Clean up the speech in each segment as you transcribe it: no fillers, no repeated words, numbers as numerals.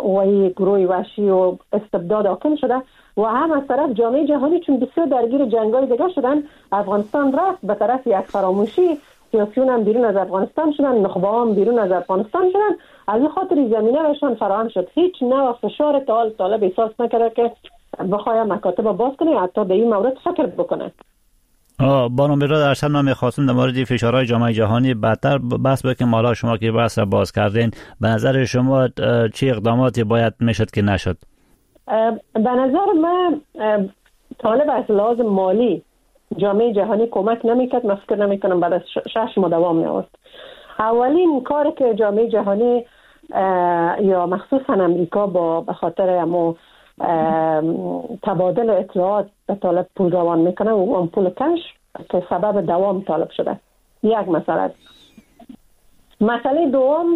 و گروه وحشی و استبداد حاکم شده و هم از طرف جامعه جهانی چون بسیار درگیر جنگ‌های دیگه شدن، افغانستان رفت به طرف یک فراموشی، سیاسیون هم بیرون از افغانستان شدن، نخبه هم بیرون از افغانستان شدن، از این خاطر زمینه برشان فراهم شد. هیچ نوع فشار طالب احساس نکرده که بخواه مکاتب باز کنه، حتی به این مورد فکر بکنه. بانو میرزا درشان ما می‌خواستم در مورد فشارهای جامعه جهانی بدتر بحث بکنیم. حالا شما که بحث را باز کردین، به نظر شما چه اقداماتی باید میشد که نشد؟ به نظر من طالب از لحاظ مالی جامعه جهانی کمک نمیکرد. من فکر نمیکنم بعد از 6 ماه دوام می‌آورد. اولین کاری که جامعه جهانی یا مخصوصا امریکا به خاطر امو تبادل اطلاعات به طالب پول روان میکنه و اون پول کش که سبب دوام طالب شده. یک مسئله دوم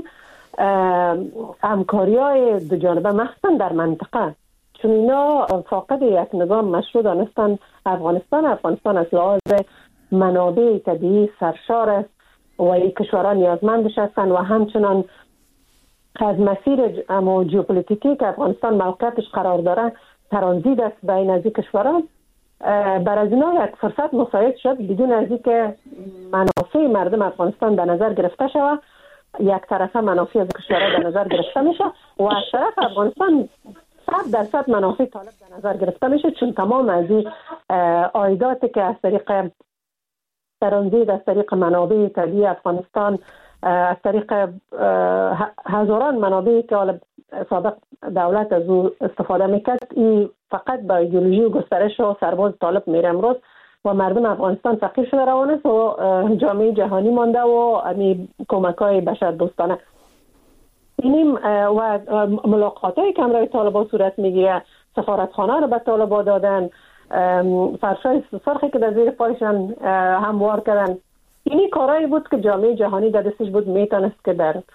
همکاری‌های دو جانبه مخصوصا در منطقه، چون اینا فاقد یک نظام مشروع دانستن. افغانستان از لحاظ منابع طبیعی سرشار است و این کشورها نیازمندش هستند و همچنان از مسیر ژئوپلیتیکی که افغانستان موقعیتش قرار داره ترانزیت است بین از این کشورها. بر از اینا یک فرصت مساعد شد بدون از اینکه منافع مردم افغانستان در نظر گرفته شود. یک طرفه منافع از کشورها در نظر گرفته میشه و از طرف افغانستان 100% منافع طالب در نظر گرفته میشه، چون تمام از این عایداتی که از طریق ترانزیت، از طریق منابع طبیعی افغانستان، از طریق هزاران منابعی که سابق دولت از او استفاده میکرد، این فقط با ایدئولوژی و گسترش و سرباز طالب میره امروز و مردم افغانستان فقیر شده روان است و جامعه جهانی مانده و همین کمک‌های بشر دوستانه. اینیم و ملاقات‌های که امروز طالبان صورت میگیره، سفارتخانه رو به طالبان دادن، فرشای سرخی که در زیر پایشان هموار کردن. اینی کارایی بود که جامعه جهانی در دستش بود میتونست که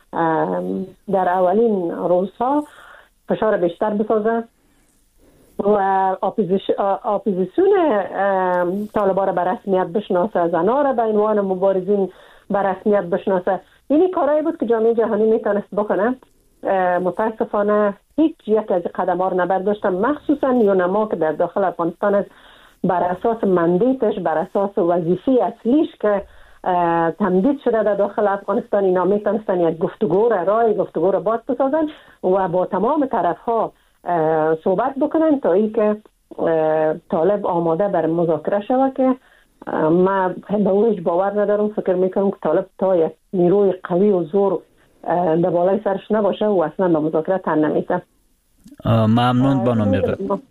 در اولین روزها فشار بیشتر بسازه و اپوزیسیون طالبان را به رسمیت بشناسه، زنها را به عنوان مبارزین به رسمیت بشناسه. اینی کارایی بود که جامعه جهانی میتونست بکنه. متاسفانه هیچ یک از قدم‌ها را نبرداشتن، مخصوصا یونما که در داخل افغانستان است بر اساس مندیتش، بر اساس وظیفه اصلیش که تمدید شده در داخل افغانستان، اینا میتونستن یک گفتگو را باز بسازن و با تمام طرف‌ها صحبت بکنن تا اینکه طالب آماده بر مذاکره شود. که من به او هیچ باور ندارم. فکر میکنم که طالب تا یک نیروی قوی و زور در بالای سرش نباشه و اصلا به مذاکره تن نمیده. ممنون بانو میرزا.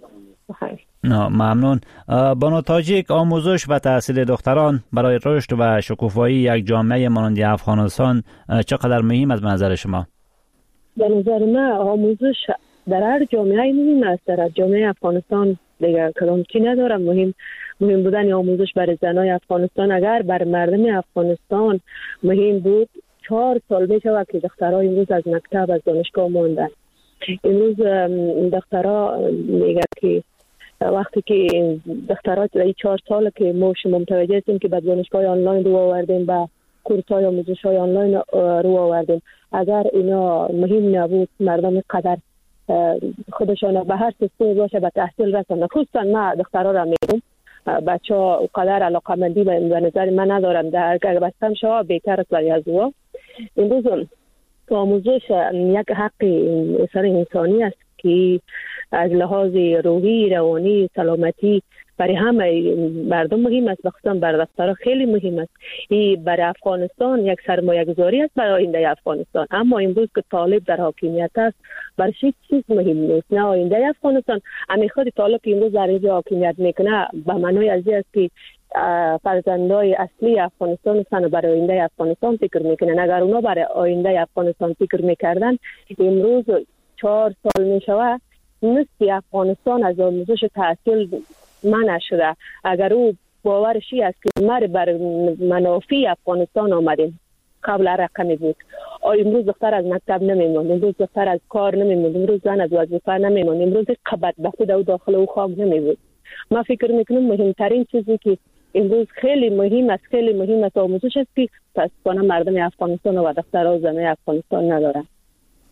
ممنون. بانو تاجیک، آموزش و تحصیل دختران برای رشد و شکوفایی یک جامعه مانند افغانستان چقدر مهم است به نظر شما؟ به نظر من آموزش در هر جامعه مهم است. در جامعه افغانستان دیگه کلام چی ندارم. مهم بودن آموزش برای زنای افغانستان. اگر بر مردم افغانستان مهم بود، 4 سال میشه که دخترها امروز از مکتب، از دانشگاه ماندن. امروز دخترها میگه که وقتی که دخترها در 4 سال که ما شما متوجه هستیم که به دانشگاه آنلاین رو آوردیم، به کورس‌های آموزش‌های آنلاین رو آوردیم، اگر اینا مهم نبود مردم قدر خودشان به هر سیستمی باشه به تحصیل رسانه. خصوصا من دخترها را میگم، بچه‌ها قدر علاقه‌مندی به نظر من ندارن. در اگر بستم شما بهتر است برای از او. امروز آموزش یک حق انسانی است که از لحاظ روحی، روانی، سلامتی برای همه مردم مهم است. خصوصا برای دخترها خیلی مهم است. این برای افغانستان یک سرمایه گذاری است برای آینده افغانستان. اما امروز که طالب در حاکمیت است، برای هیچ چیز مهم نیست. نه آینده افغانستان، همین خود طالب که امروز در اینجا حاکمیت میکنه به معنای از این است که فرزندای اصلی افغانستان هستند، برای آینده افغانستان فکر میکنن. اگر اونا برای آینده افغانستان فکر میکردن، امروز 4 سال میشوه نصف افغانستان از آموزش تحصیل منع شده. اگر او باورش است که ما بر منافع افغانستان آمدیم، قبل رقمی بود. امروز دختر از مکتب نمیموند، امروز دختر از کار نمیموند، امروز زن از وظیفه نمیموند، امروز قبط به خود او داخل او خاک نمیبود. ما فکر میکنم مهمترین چیزی که امروز خیلی مهم است آموزش است که متاسفانه مردم افغانستان و دخترها و زنای افغانستان ندارن.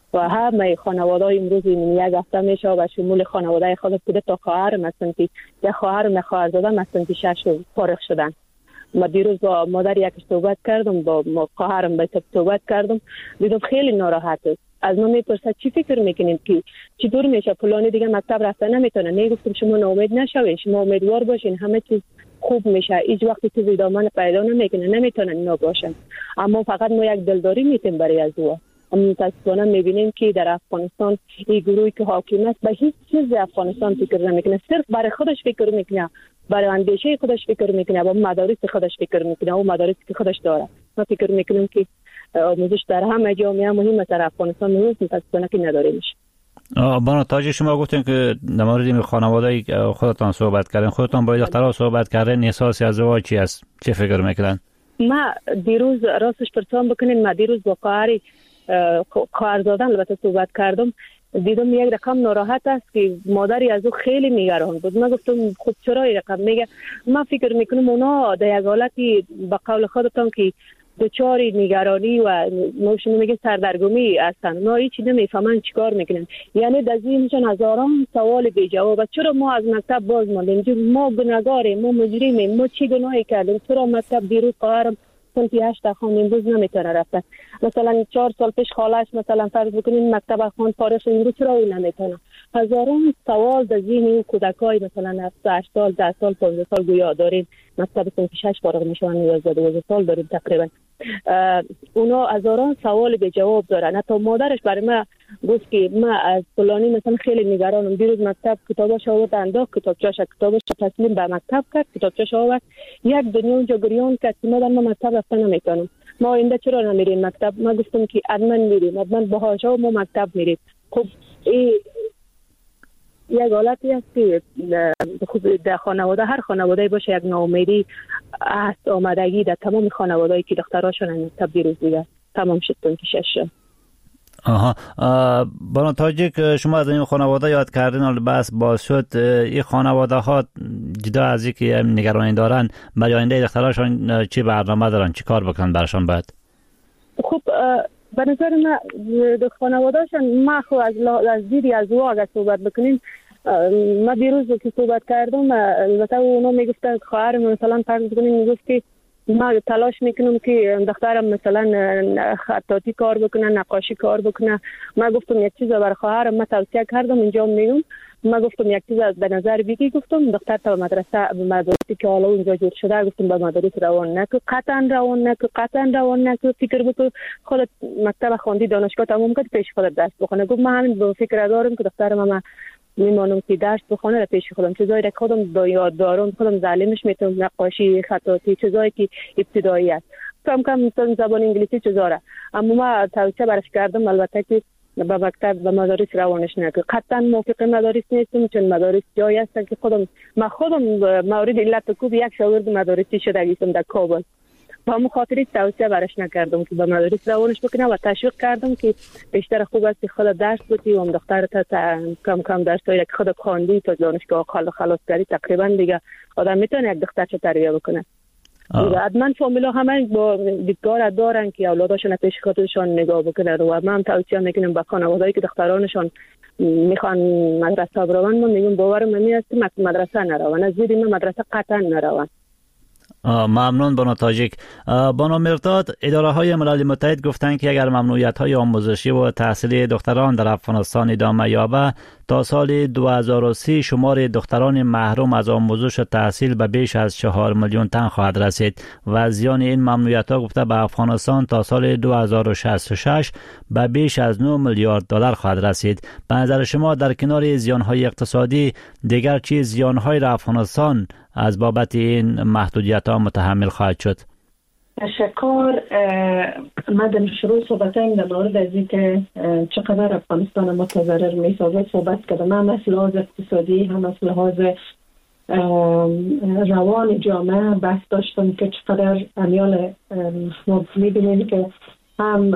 و همه خانواده‌های امروز یک هفته میشه و شمول خانواده خود بوده تا خواهر مثلا که یک خواهر و خواهر زاده مثلا که 6 فارغ شدن. ما دیروز با مادر یک صحبت کردم، با خواهرم به صحبت کردم، دیدم خیلی ناراحت است. از ما میپرسد چی فکر میکنیم که چطور میشه فلانی دیگه مکتب رفتن نمیتونه. میگفتم شما ناامید نشوین، شما امیدوار باشین، همه چیز خوب میشه. هیچ وقتی تو ویدامان پیدا نمیکنه، نمیتونه اینا باشن، اما فقط ما یک دلداری میتیم برای از او. اما متاسفانه میبینیم که در افغانستان این گروهی که حاکم است به هیچ چیز افغانستان فکر نمیکنه، صرف برای خودش فکر میکنه، برای اندیشه خودش فکر میکنه، با مدارس خودش فکر میکنه و مدارسی که خودش داره. ما فکر میکنیم که آموزش در همه جامعه مهم است، در افغانستان متاسفانه که نداریمش. بانو تاجی شما گفتین که در مورد خانواده خودتان صحبت کردین، خودتان با دخترها صحبت کردین، احساس ازدواج چی است؟ چه فکر میکنن؟ ما دیروز راستش پرسان بکنین، ما دیروز با خواهرزاده البته صحبت کردم، دیدم یک رقم ناراحت است که مادری از او خیلی نگران بود. من گفتم خب چرا این رقم؟ میگه ما فکر میکنم اونا در یک حالتی به قول خودتان که دچار نگرانی و موشون میگه سردرگمی هستن، اونا هیچ نمیفهمن چیکار میکنن. یعنی در ذهنشون هزاران سوال بی جواب. چرا ما از مکتب باز ماندیم؟ ما گناهگاریم، ما مجرمیم، ما چی گناهی کردیم؟ چرا مکتب دیروز قهرم سنتی 8 خان امروز نمیتونه رفتن؟ مثلا 4 سال پیش خالش مثلا فرض بکنین مکتب خان فارغ شد، امروز چرا اون نمیتونه؟ هزاران سوال در ذهن این کودکای مثلا 8 سال 10 سال 15 سال گویا داریم، مکتب سنتی 6 فارغ میشن، 11 سال داریم تقریبا. اونا هزاران سوال به جواب دارن. حتی مادرش برای ما گفت که ما از فلانی مثلا خیلی نگرانم، دیروز مکتب کتابش آورد انداخت، کتابش تسلیم به مکتب کرد، کتابش آورد یک دنیا اونجا گریان کرد که ما مکتب رفتن نمیکنم، ما اینجا چرا نمیریم مکتب؟ ما گفتم که حتما میریم، حتما باهاشه و ما مکتب میریم. خب این یک حالتی است که در خانواده، هر خانواده باشه، یک ناامیدی است آمدگی در تمام خانوادهایی که دختراشون تبدیل دیگه تمام شد تا اینکه 6 شد. بانو تاجیک، شما از این خانواده یاد کردین، حالا بس باز شد این خانواده ها جدا از اینکه نگرانی دارن، برای آینده دختراشون چی برنامه دارن، چی کار بکنن براشون بعد؟ خب به نظر من خانواده‌شان، ما خو از دیدی از او اگر صحبت بکنیم، ما دیروز که صحبت کردم البته اونا میگفتن خواهرم مثلا فرض بکنیم میگفت که ما تلاش میکنم که دخترم مثلا خطاطی کار بکنه، نقاشی کار بکنه. ما گفتم یک چیز برای خواهرم ما توصیه کردم، اینجا میگم ما گفتم یک چیز به نظر بگی، گفتم دختر تا مدرسه که حالا اونجا جور شده، گفتم به مدرسه روان نکو، قطعا روان نکو، فکر بکن خودت مکتب خواندی، دانشگاه تموم کرد، پیش خودت درس بخونه. گفت من همین به فکر دارم که دخترم ما میمانم که درس بخونه را پیش خودم، چیزایی را خودم با یاد دارم، خودم تعلیمش میتونم، نقاشی، خطاطی، چیزایی که ابتدایی است، کم کم مثلا زبان انگلیسی چیزا. اما ما توصیه برش کردم البته که به مکتب به مدارس روانش نکنه. قطعا موافق مدارس نیستم، چون مدارس جایی هستن که خودم مورد علت کوب یک شاگرد مدارسی شدگیستم در کابل، با همون خاطری توصیه برش نکردم که به مدارس روانش بکنه و تشویق کردم که بیشتر خوب است که خود درس بودی و دختر تا کم کم درسایی که خود خواندی تا دانشگاه خلاص کردی، تقریبا دیگه آدم میتونه یک دختر چه تربیت بکنه. حتما فامیلا همه با دیدگار دارن که اولادشون پیش خودشون نگاه بکنن و من توصیه میکنم به خانواده‌ای که دخترانشون میخوان مدرسه بروند، من میگم باورم نمیاد که مدرسه نروند، از دید من مدرسه قطعا نروند. ممنون بانو تاجیک. بانو مرداد، اداره های ملل متحد گفتند که اگر ممنوعیت های آموزشی و تحصیلی دختران در افغانستان ادامه یابد، تا سال 2030 شمار دختران محروم از آموزش و تحصیل به بیش از 4 میلیون تن خواهد رسید و زیان این ممنوعیت ها گفته به افغانستان تا سال 2066 به بیش از 9 میلیارد دلار خواهد رسید. به نظر شما در کنار زیان های اقتصادی دیگر چه زیان های در افغانستان از بابت این محدودیت ها متحمل خواهد شد؟ تشکر. من در شروع صحبتایم در مورد از اینکه چقدر افغانستان متضرر می‌سازد صحبت کردم. هم از لحاظ اقتصادی هم از لحاظ روان جامعه بحث داشتم که چقدر امیال ما می‌بینیم که هم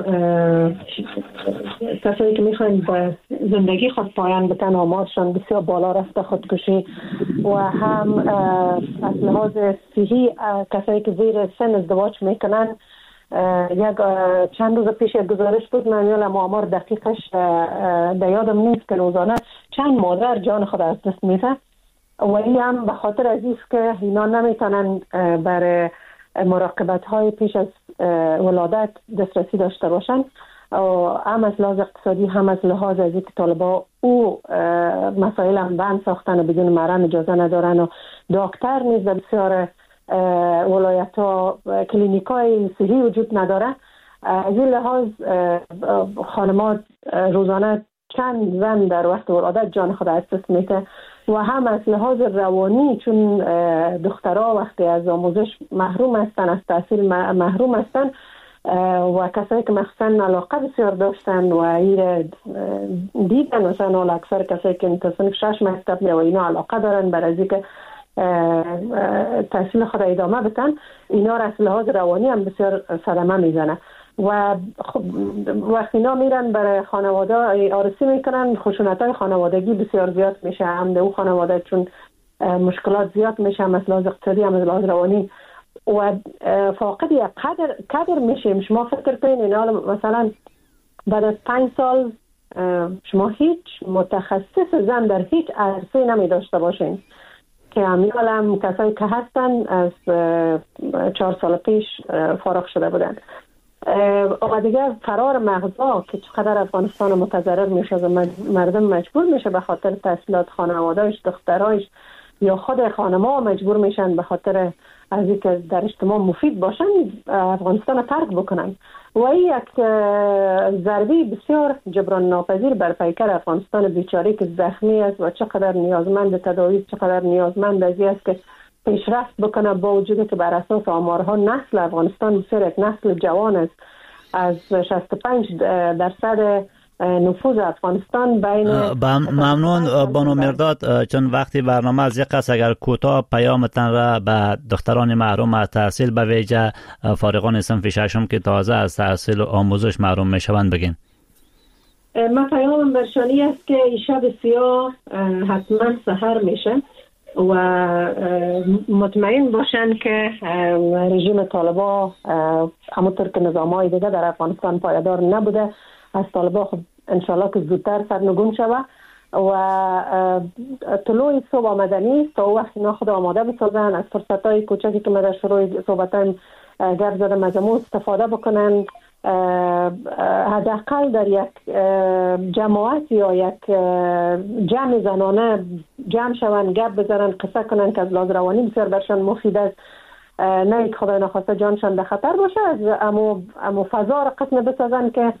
کسایی که میخواین به زندگی خود پایان بتن آمارشان بسیار بالا رفته، خودکشی، و هم از لحاظ صحی کسایی که زیر سن ازدواج میکنن یک چند روز پیش یک گزارش بود، من یادم آمار دقیقش در یادم نیست که روزانه چند مادر جان خود از دست میده و این هم به خاطر از است که اینا نمیتونن برای مراقبت های پیش از ولادت دسترسی داشته باشن، هم از لحاظ اقتصادی هم از لحاظ از اینکه طالبا او مسائل هم بند ساختن و بدون مرهم اجازه ندارن و دکتر نیز در بسیار ولایت ها کلینیک های صحی وجود نداره. از این لحاظ خانمات روزانه چند زن در وقت ولادت جان خود از دست میده و هم از لحاظ روانی، چون دخترها وقتی از آموزش محروم هستن، از تحصیل محروم هستن و کسایی که مخصوصا علاقه بسیار داشتن و این دیدن، مثلا اکثر کسایی که تصنیف 6 مکتب یا اینا علاقه دارن برای اینکه تحصیل خود ادامه بدن، اینا را از لحاظ روانی هم بسیار صدمه میزنه و وقتی اینا میرن برای خانواده آرسی میکنن، خشونت‌های خانوادگی بسیار زیاد میشه، هم در اون خانواده چون مشکلات زیاد میشه، هم از لحاظ اقتصادی هم از لحاظ روانی و فاقد یک قدر میشیم. شما فکر کنید اینا مثلا بعد از 5 سال شما هیچ متخصص زن در هیچ عرصه نمی داشته باشین که هم کسایی که هستن از 4 سال پیش فارغ شده بودن و دیگه فرار مغزا که چقدر افغانستان متضرر میشه و مردم مجبور میشه به خاطر تحصیلات خانواده‌اش، دخترایش یا خود خانم‌ها مجبور میشن به خاطر از اینکه در اجتماع مفید باشن افغانستان رو ترک بکنن و این یک ضربه بسیار جبران ناپذیر بر پیکر افغانستان بیچاره که زخمی است و چقدر نیازمند تداوی، چقدر نیازمند از این است که پیشرفت بکنه، با وجودی که بر اساس آمارها نسل افغانستان بسیار یک نسل جوان است. از 65% نفوذ افغانستان بین ممنون بانو مرداد، چون وقتی برنامه از یک قصد اگر کوتاه پیامتان را به دختران محروم از تحصیل به ویژه فارغان صنف ششم که تازه از تحصیل و آموزش محروم میشوند بگین. من پیامم برشانی است که این شب سیاه حتما سحر میشه و مطمئن باشن که رژیم طالبا همونطور که نظام‌های دیگه در افغانستان پایدار نبوده، از طالبا خب انشالله که زودتر سرنگون شوه و طلوع صبح آمدنی تا وقت اینا خود آماده بسازن، از فرصتهای کوچکی که من در شروع صحبتایم گرد زدم از امو استفاده بکنن، حداقل در یک جماعت یا یک جمع زنانه جمع شون، گپ بزنن، قصه کنن که از لحاظ روانی بسیار برشان مفید است، نه یک خدای نخواسته جانشان در خطر باشه، از امو فضا را قسم بسازن که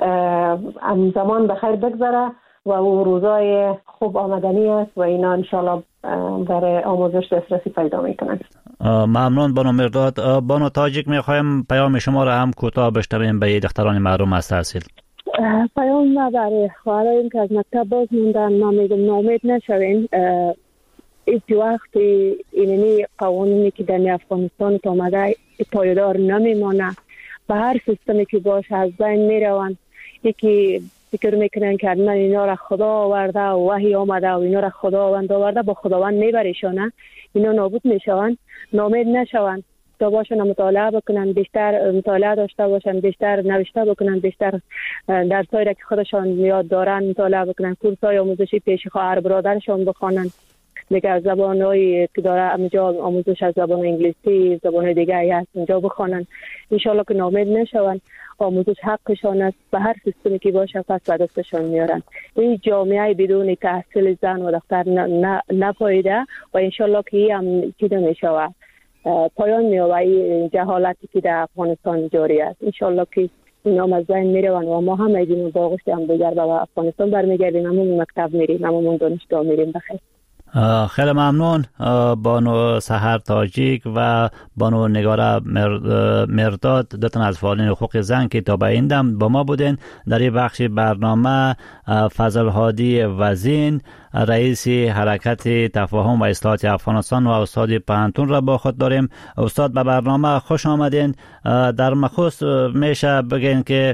زمان بخیر بگذره و او روزای خوب آمدنی است و اینا انشالله برای آموزش دسترسی پیدا میکنن. ممنون بانو مرداد. بانو تاجیک میخوایم پیام شما را هم کوتاه بشنویم به دختران محروم از تحصیل. پیام ما برای خواهران که از مکتب باز موندن، ما میگم ناامید نشوین. این وقتی اینی قوانینی که در افغانستان آمده پایدار نمیمانه، به هر سیستمی که باشه از بین میروند. یکی فکر میکنن که من اینا را خدا آورده و وحی آمده و اینا را خداوند آورده، با خداوند میبریشانه، اینا نابود میشوند. ناامید نشوند، تا باشن مطالعه بکنن، بیشتر مطالعه داشته باشن، بیشتر نوشته بکنن، بیشتر درسایی را که خودشان یاد دارن مطالعه بکنن، کورسای آموزشی پیش خواهر برادرشان بخوانن، دیگه زبان‌هایی که داره اونجا آموزش از زبان انگلیسی، زبان دیگه هست اونجا بخوانن. ان شاءالله که ناامید نشوند. آموزش حقشان است، به هر سیستمی که باشه پس به دستشان میارن. این جامعه بدون تحصیل زن و دختر نپایده و ان شاءالله که این هم چیده میشود پایان میابه این جهالتی که در افغانستان جاری است. ان شاءالله که اینا از بین میروند و ما هم ایدیم باقشت هم دیگر به افغانستان برمیگردیم، همون مکتب میریم، همون دانشگاه میریم. بخیر. خیلی ممنون بانو سحر تاجیک و بانو نگاره مرداد، دوتن از فعالین حقوق زن که تا به این دم با ما بودین. در این بخش برنامه فضل هادی وزین، رئیس حرکت تفاهم و اصلاحات افغانستان و استاد پانتون را با خود داریم. استاد به برنامه خوش آمدین. در مخصوص میشه بگین که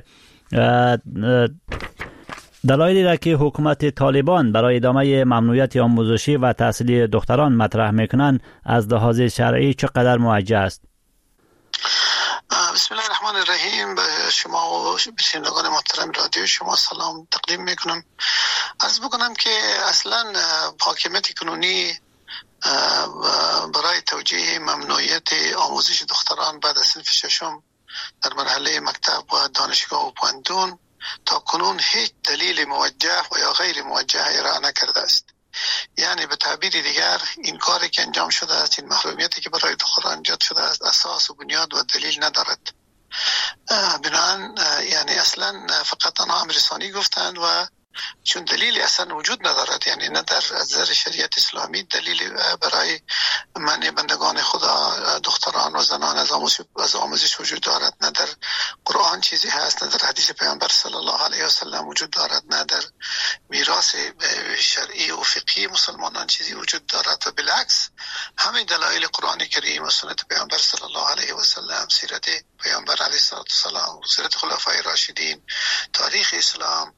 دلایلی را که حکومت طالبان برای ادامه ممنوعیت آموزشی و تحصیلی دختران مطرح میکنند از لحاظ شرعی چقدر موجه است؟ بسم الله الرحمن الرحمن الرحیم. به شما و شنوندگان محترم رادیو شما سلام تقدیم میکنم. عرض بکنم که اصلا حاکمیت کنونی برای توجیه ممنوعیت آموزش دختران بعد از صنف ششم در مرحله مکتب و دانشگاه و پوهنتون تا کنون هیچ دلیل موجه و یا غیر موجه ارائه نکرده است. یعنی به تعبیر دیگر این کاری که انجام شده است، این محرومیتی که برای دختران ایجاد شده است، اساس و بنیاد و دلیل ندارد. بنابراین یعنی اصلا فقط آنها امرسانی گفتند و چون دلیلی اصلا وجود ندارد، یعنی نه در نظر شریعت اسلامی دلیلی برای منع بندگان خدا دختران و زنان از آموزش وجود دارد، نه در قرآن چیزی هست، نه در حدیث پیامبر صلی الله علیه و سلم وجود دارد، نه در میراث شرعی و فقهی مسلمانان چیزی وجود دارد و بالعکس همه دلایل قرآن کریم و سنت پیامبر صلی الله علیه و سلم، سیرت پیامبر علیه السلام، سیرت خلفای راشدین، تاریخ اسلام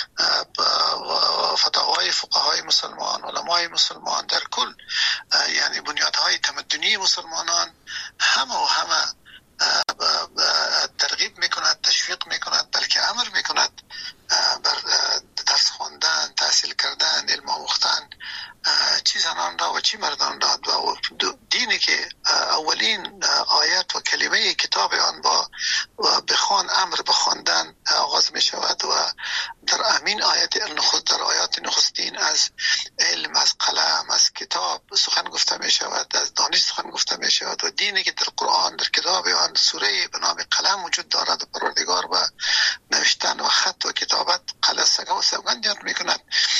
و فتاوای فقهای مسلمان، علمای مسلمان در کل، یعنی بنیادهای تمدنی مسلمانان همه ترغیب میکند، تشویق میکند، بلکه امر میکند بر درس خواندن، تحصیل کردن، علم آموختن، چی زنان را و چی مردان را، و دینی که اولین آیت و کلمه کتاب آن با بخوان امر بخواندن آغاز می شود و در امین آیت در آیات نخستین از علم، از قلم، از کتاب سخن گفته می شود، از دانش سخن گفته می شود و دینی که در قرآن در کتاب آن سوره به نام قلم وجود دارد و پروردگار و نوشتن و خط و کتابت قلم و سوگند یاد می کند،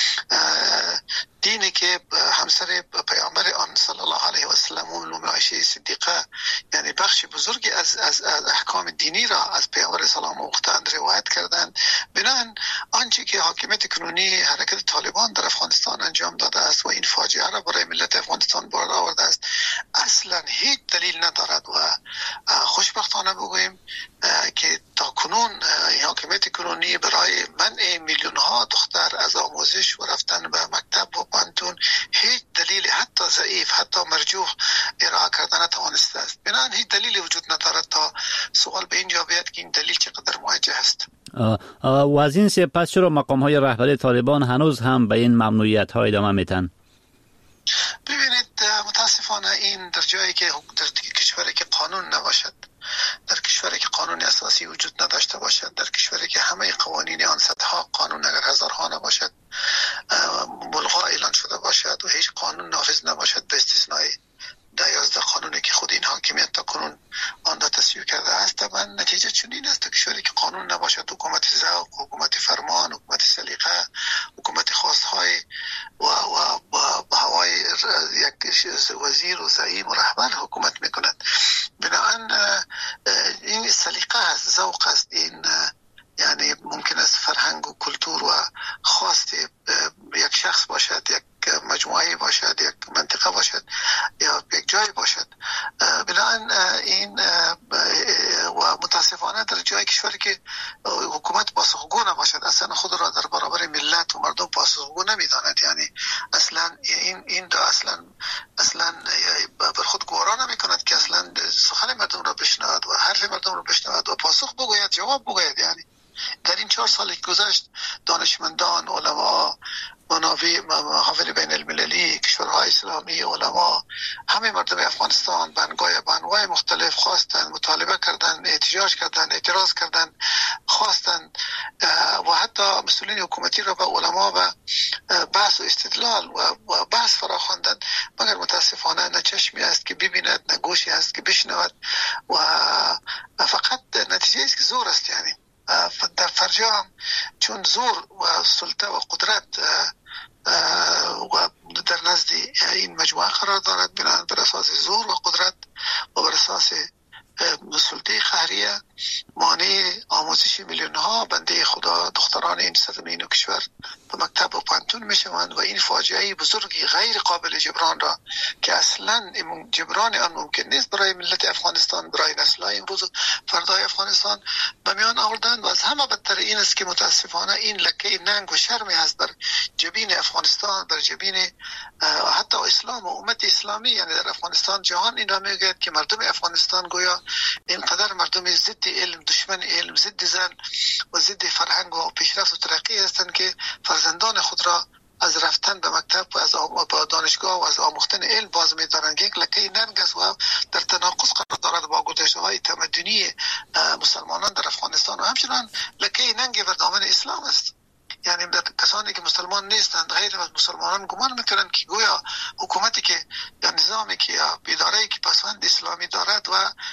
دینی که همسر پیامبر آن صلی الله علیه و سلم ام عایشه صدیقه یعنی بخش بزرگی از احکام دینی را از پیامبر سلام آموختند روایت کردند. بنابراین آنچه که حاکمیت کنونی حرکت طالبان در افغانستان انجام داده است و این فاجعه را برای ملت افغانستان بار آورده است اصلا هیچ دلیل ندارد و خوشبختانه بگوییم که تا کنون حاکمیت کنونی برای منع میلیون ها دختر از آموزش و رفتن به مکتب و پوهنتون هیچ دلیل حتی ضعیف، حتی مرجوح ارائه کردن نتوانسته است. بنابراین هیچ دلیلی وجود ندارد تا سوال به اینجا بیاد که این دلیل چقدر موجه است. و از این سپس چرا مقام های رهبری طالبان هنوز هم به این ممنوعیت ها ادامه میتن؟ ببینید متاسفانه این در جایی که در کشوری که قانون نباشد، در کشوری که قانون اساسی وجود نداشته باشد، در کشوری که همه قوانین آن صدها قانون اگر هزارها نباشد ملغا اعلان شده باشد و هیچ قانون نافذ نباشد به استثنای 11 قانونی که خود این حاکمیت تا کنون آن را تصویب کرده است، طبعا نتیجه چنین است. کشوری که قانون نباشد، حکومت ذوق، حکومت فرمان، حکومت سلیقه، حکومت خواستهای و هوای یک وزیر و زعیم و رهبر حکومت میکند. بنابراین این سلیقه است، ذوق است، این یعنی ممکن است فرهنگ و کلتور و خواست یک شخص باشد، یک مجموعه باشد، یک منطقه باشد یا یک جای باشد. بنابراین این و متاسفانه در جای کشوری که حکومت پاسخگو نباشد، اصلا خود را در برابر ملت و مردم پاسخگو نمیداند، یعنی اصلا این دا اصلا بر خود گوارا نمی کند که اصلا سخن مردم را بشنود و حرف مردم را بشنود و پاسخ بگوید، جواب بگوید. یعنی در این 4 سال که گذشت دانشمندان، علما، محافل بین المللی، کشورهای اسلامی، علما، همه مردم افغانستان به انواع مختلف خواستند، مطالبه کردند، احتجاج کردند، اعتراض کردند، خواستند و حتی مسئولین حکومتی را به علما و بحث و استدلال و بحث فراخواندند، مگر متاسفانه نه چشمی است که ببیند، نه گوشی است که بشنود و فقط نتیجه است که زور است. یعنی در فرجام چون زور و سلطه و قدرت و در نزد این مجموعه قرار دارد، بر اساس زور و قدرت و بر اساس سلطه قهریه مانع آموزش میلیون ها بنده خدا دختران این سرزمین و کشور به مکتب و پوهنتون میشوند و این فاجعه بزرگی غیر قابل جبران را که اصلا جبران آن ممکن نیست برای ملت افغانستان، برای نسل‌های امروز و فردای افغانستان به میان آوردند. و از همه بدتر این است که متاسفانه این لکه ننگ و شرمی هست بر جبین افغانستان، بر جبین حتی اسلام و امت اسلامی. یعنی در افغانستان جهان این را میگوید که مردم افغانستان گویا اینقدر مردم ضد علم، دشمن علم، ضد زن و ضد فرهنگ و پیشرفت و ترقی هستند که فرزندان خود را از رفتن به مکتب و از دانشگاه و از آموختن علم باز می‌دارند. یک لکه ننگ است و در تناقض قرار دارد با گذشته‌های تمدنی مسلمانان در افغانستان و همچنان لکه ننگ بر دامن اسلام است. یعنی کسانی که مسلمان نیستند غیر از مسلمانان گمان میکنند که گویا حکومتی که یا نظامی که یا اداره‌ای که پسوند اسلامی دارد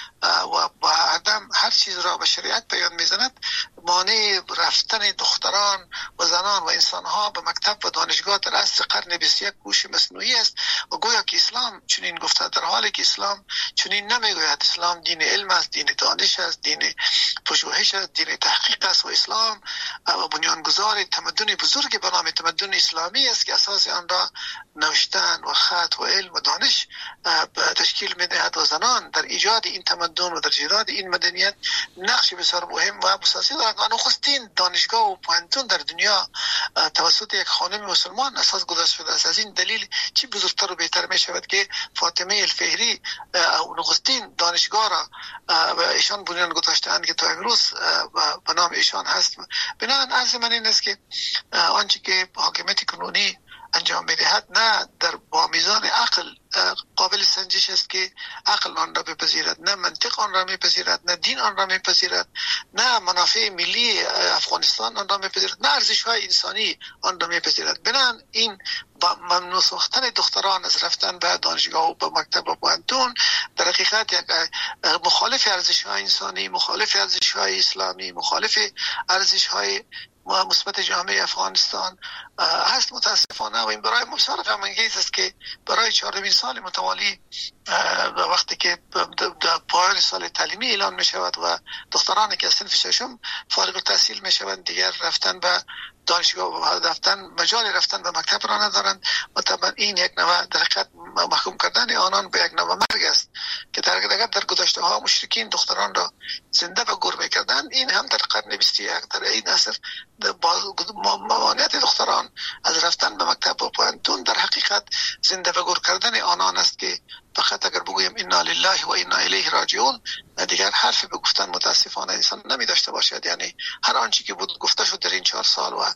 و عدم هر چیز را به شریعت بیان میزند مانع رفتن دختران و زنان و انسانها به مکتب و دانشگاه در عصر قرن 21 هوش مصنوعی است. و گویا که اسلام چنین گفته، در حالی که اسلام چنین نمیگوید. اسلام دین علم است، دین دانش است، دین پژوهش است، دین تحقیق است و اسلام بنیانگذار تمدن بزرگ به نام تمدن اسلامی است که اساس آن را نوشتن و خط و علم و دانش تشکیل می‌دهد و زنان در ایجاد این تمدن و در ایجاد این مدنیت نقش بسیار مهم و اساسی دارند. و نخستین دانشگاه و پوهنتون در دنیا توسط یک خانم مسلمان اساس گذاشته شده است. از این دلیل چی بزرگتر و بهتر می شود که فاطمه الفهری نخستین دانشگاه را و ایشان بنیان گذاشتند که تا امروز به نام ایشان هست. بنابراین عرض من این است که آنچه که حاکمیت کنونی انجام می‌دهد نه در با میزان عقل قابل سنجش است که عقل آن را بپذیرد، نه منطق آن را میپذیرد، نه دین آن را میپذیرد، نه منافع ملی افغانستان آن را میپذیرد، نه ارزش‌های انسانی آن را میپذیرد. بنابراین این با ممنوع ساختن دختران از رفتن به دانشگاه و به مکتب و پوهنتون در حقیقت یک مخالف ارزش‌های انسانی، مخالف ارزش‌های اسلامی، مخالف ارزش‌های مثبت جامعه افغانستان هست متاسفانه. و این برای بسیار غم‌انگیز است که برای 4 سال متوالی وقتی که پایان سال تعلیمی اعلان می شود و دخترانی که از صنف ششم فارغ التحصیل می شوند دیگر رفتن به دانشگاه و مجال رفتن به مکتب را ندارند و طبعا این یک نوع در حقیقت محکوم کردن آنان به یک نوع مرگ است که در گذشته ها مشرکین دختران را زنده به گور می‌کردند. این هم در قرن 21 در این عصر ممانعت دختران از رفتن به مکتب و پوهنتون در حقیقت زنده به گور کردن آنان است که فقط اگر بگویم انا لله و انا الیه راجعون دیگر حرفی به گفتن متاسفانه انسان نمی داشته باشد. یعنی هر آنچه که بود گفته شد در این 4 سال و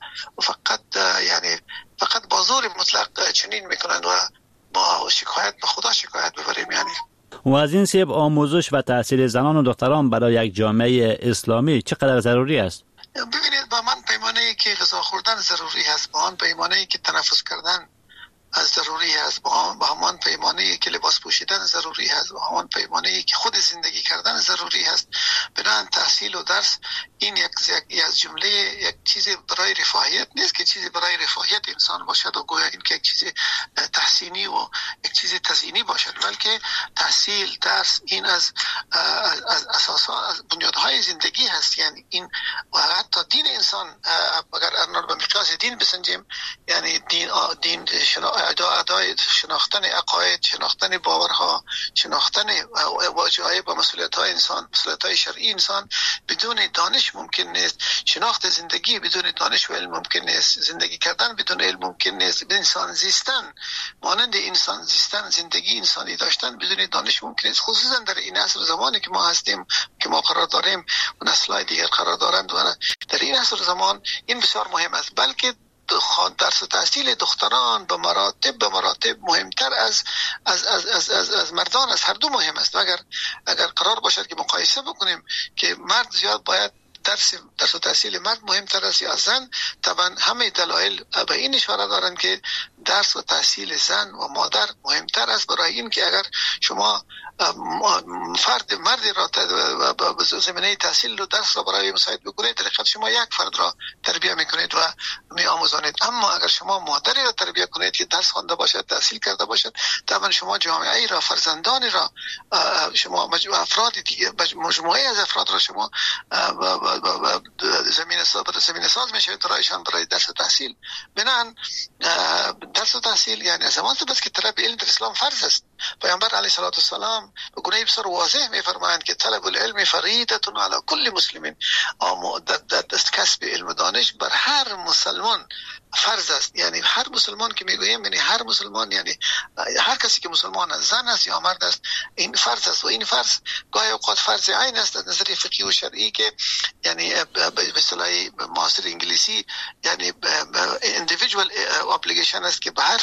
فقط با زور مطلق چنین میکنند و با شکایت به خدا شکایت ببریم. یعنی و از این سبب آموزش و تحصیل زنان و دختران برای یک جامعه اسلامی چقدر ضروری است؟ ببینید با من پیمانه‌ای که غذا خوردن ضروری است، با آن پیمانه‌ای که تنفس کردن ضروری است، با همان پیمانه‌ای که لباس پوشیدن ضروری است، با همان پیمانه‌ای که خود زندگی کردن ضروری است. بنابراین تحصیل و درس این یک از جمله یک چیز برای رفاهیت نیست که چیزی برای رفاهیت انسان باشد و گویا این که یک چیز تحسینی و یک چیز تزیینی باشد، بلکه تحصیل درس این از اساسا از بنیادهای زندگی هست. یعنی این و حتی دین انسان اگر آن به مقیاس دین بسنجیم، یعنی دین ادای شناختن عقاید، شناختن باورها، شناختن واجب‌های با مسئولیت‌های انسان، مسئولیت‌های شرعی انسان بدون دانش ممکن نیست. شناخت زندگی بدون دانش و علم ممکن نیست. زندگی کردن بدون علم ممکن نیست. انسان زیستن مانند انسان زیستن، زندگی انسانی داشتن بدون دانش ممکن نیست. خصوصا در این عصر زمانی که ما هستیم، که ما قرار داریم و نسل‌های دیگر قرار دارند و در این عصر زمان این بسیار مهم است. بلکه درس و تحصیل دختران به مراتب مهمتر از مردان، از هر دو مهم است. و اگر قرار باشد که مقایسه بکنیم که مرد زیاد باید درس و تحصیل مرد مهمتر است یا زن، طبعا همه دلایل به این اشاره دارند که درس و تحصیل زن و مادر مهمتر است، برای این که اگر شما مردی را به زمینه تحصیل و درس را برای مساعد بکنید، طریقت شما یک فرد را تربیت میکنید و میآموزانید. اما اگر شما مادری را تربیت کنید که درس خوانده باشد، تحصیل کرده باشد، طبعا شما جامعه ای را، فرزندانی را، شما افراد دیگه، مجموعه از افراد را شما زمینه ساز میشوید برایشان برای درس و تحصیل. بنابراین درس و تحصیل یعنی از زمان بس که طلب علم در اسلام فرض است. پیامبر علیه الصلاه و السلام به گونه بسیار واضح میفرمایند که طلب العلم فریضه علی کل مسلم، کسب علم و دانش بر هر مسلمان فرض است. یعنی هر مسلمان که میگویم یعنی هر مسلمان، یعنی هر کسی که مسلمان است، زن است یا مرد است، این فرض است. و این فرض گاهی اوقات فرض عین است از نظر فقهی و شرعی که یعنی به اصطلاح معاصر انگلیسی یعنی individual obligation است که به هر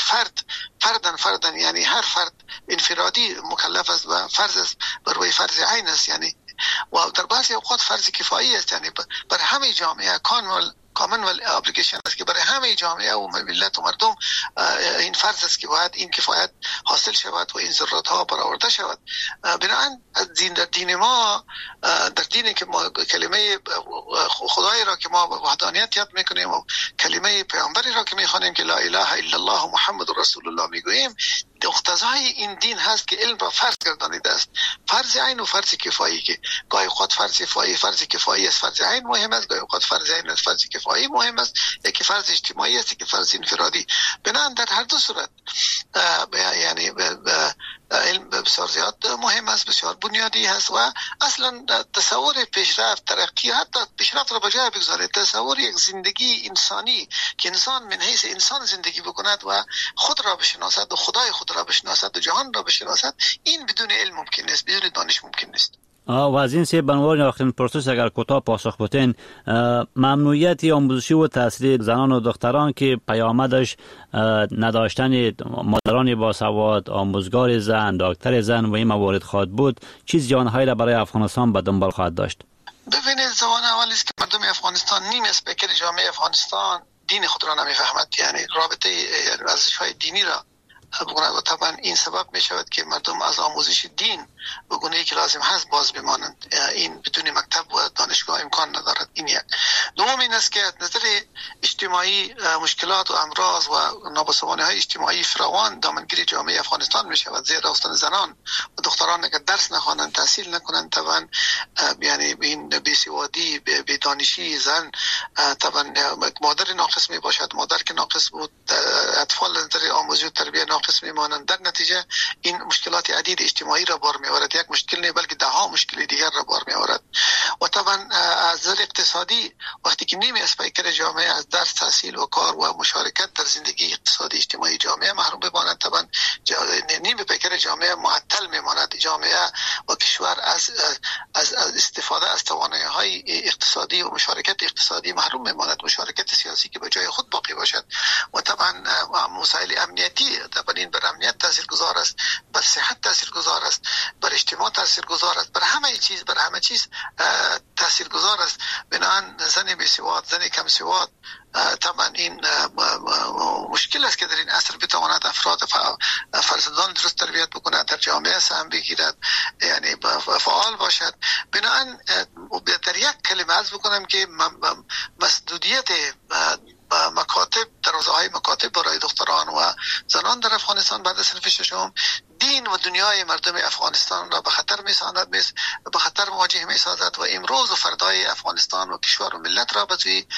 فردن یعنی هر فرد انفرادی مکلف است و فرض است بر روی فرض عین است. یعنی و در بعضی اوقات فرض کفایی است، یعنی بر همه جامعه کامن ابلیگیشن است که برای همه جامعه و ملت و مردم این فرض است که باید این کفایت حاصل شود و این ضرورت ها برآورده شود. بنابراین در دین ما، در دینی که ما کلمه خدای را که ما وحدانیت یاد میکنیم و کلمه پیامبری را که میخوانیم که لا اله الا الله محمد رسول الله میگوییم، مقتضای این دین هست که علم را فرض گردانیده است. فرض عین و فرض کفایی که گاهی اوقات فرض کفایی است، فرض عین مهم است، گاهی اوقات فرض عین است، فرض کفایی مهم است، یکی فرض اجتماعی است که فرض انفرادی. بنابراین در هر دو صورت یعنی علم بسیار زیاد مهم است، بسیار بنیادی هست و اصلا تصور پیشرفت، ترقی، حتی پیشرفت را بجای بگذارید، تصور یک زندگی انسانی که انسان من حیث انسان زندگی بکند و خود را بشناسد و خدای خود را بشناسد و جهان را بشناسد، این بدون علم ممکن نیست، بدون دانش ممکن نیست. و از این سه بنوار آخرین پرسش اگر کوتاه پاسخ بدین، ممنوعیت آموزشی و تحصیلی زنان و دختران که پیامدش نداشتن مادران باسواد، آموزگار زن، دکتر زن و این موارد خواهد بود، چه زیانهایی را برای افغانستان به دنبال خواهد داشت؟ ببینید، زمان اولی است که مردم افغانستان، نیم اسپیکر جامعه افغانستان دین خود را نمیفهمد، یعنی رابطه ارزش‌های دینی را بگوید و طبعا این سبب می شود که مردم از آموزش دین به گونه‌ای که لازم هست باز بمانند. این بدون مکتب و دانشگاه امکان ندارد. این یک. دوم این است که از نظر اجتماعی مشکلات و امراض و نابسامانی‌های اجتماعی فراوان دامنگیر جامعه افغانستان می شود. زیر رفتن زنان و دختران که درس نخوانند، تحصیل نکنند، طبعا یعنی این بی‌سوادی، بی‌دانشی زن، طبعا مادر ناقص می باشد. مادر که ناقص بود، اطفال از نظر آموزش و تربیت ناقص میمانند. در نتیجه این مشکلات عدید اجتماعی را بار می‌آورد. یک مشکل نه بلکه ده ها مشکل دیگر را بار می‌آورد. و طبعا از نظر اقتصادی وقتی که نیم اسپیکر جامعه از درس، تحصیل و کار و مشارکت در زندگی اقتصادی اجتماعی جامعه محروم بماند، طبعا نیم اسپیکر جامعه معطل میماند. جامعه و کشور از استفاده از توانایی‌های اقتصادی و مشارکت اقتصادی محروم میماند. مشارکت سیاسی که به جای خود باقی باشد و طبعا مسائل امنیتی این بر امنیت تاثیرگذار است، بر صحت تاثیرگذار است، بر اجتماع تاثیرگذار است، بر همه چیز تاثیرگذار است. بنابراین زن بی‌سواد، زن کم سواد، طبعا این مشکل است که در این عصر بتواند افراد فرزندان درست تربیت بکند، در جامعه سهم بگیرد، یعنی فعال باشد. بنابراین در یک کلمه عرض بکنم که مسدودیت مکاتب، دروازه‌های مکاتب برای دختران و زنان در افغانستان بعد از صنف ششم دین و دنیای مردم افغانستان را به خطر می‌سازد، به خطر مواجه می‌سازد و امروز و فردای افغانستان و کشور و ملت را به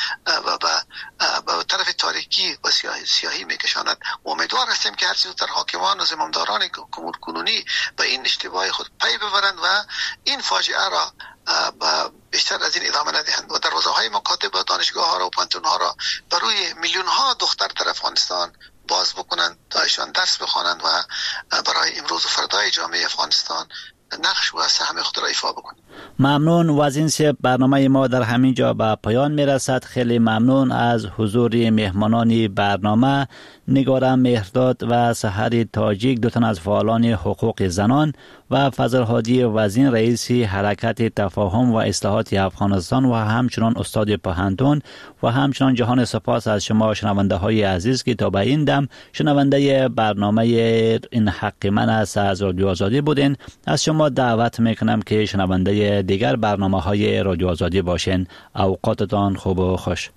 طرف تاریکی و سیاهی می‌کشاند. امیدوار هستیم که هر چه زودتر حاکمان و زمامداران امور کنونی به این اشتباه خود پی ببرند و این فاجعه را بیشتر از این ادامه ندهند و دروازه‌های مکاتب و دانشگاه‌ها را و پانتون‌ها را برای میلیون‌ها دختر در افغانستان باز بکنند تا ایشان درس بخوانند و برای امروز و فردای جامعه افغانستان نقش و سهم خود را ایفا بکنیم. ممنون. وزین صاحب، برنامه ما در همین جا به پایان میرسد. خیلی ممنون از حضور مهمانان برنامه، نگار مهرداد و سحر تاجیک، دو تن از فعالان حقوق زنان، و فضل هادی وزین، رئیس حرکت تفاهم و اصلاحات افغانستان و همچنان استاد پوهنتون، و همچنان جهان سپاس از شما شنونده های عزیز که تا به این دم شنونده برنامه این حق من است از رادیو آزادی بودین. از شما دعوت میکنم که شنونده دیگر برنامه های رادیو آزادی باشین. اوقاتتان خوب و خوش.